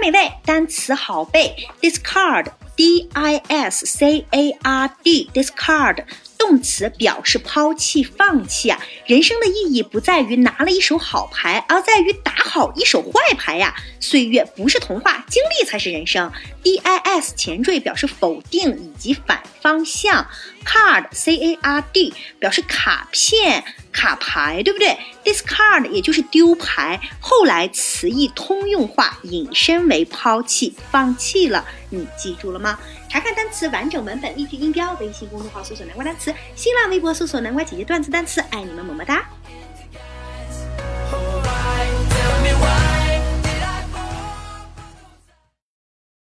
美味，单词好背 discard D-I-S-C-A-R-D discard 动词表示抛弃放弃啊。人生的意义不在于拿了一手好牌，而在于打好一手坏牌呀。岁月不是童话，经历才是人生。 D-I-S 前缀表示否定以及反方向， card C-A-R-D 表示卡片卡牌，对不对？ discard 也就是丢牌，后来词义通用化，引申为抛弃放弃了，你记住了吗？查看单词完整文本例句音标，微信公众号搜索南瓜单词，新浪微博搜索南瓜姐姐段子单词，爱你们么么哒。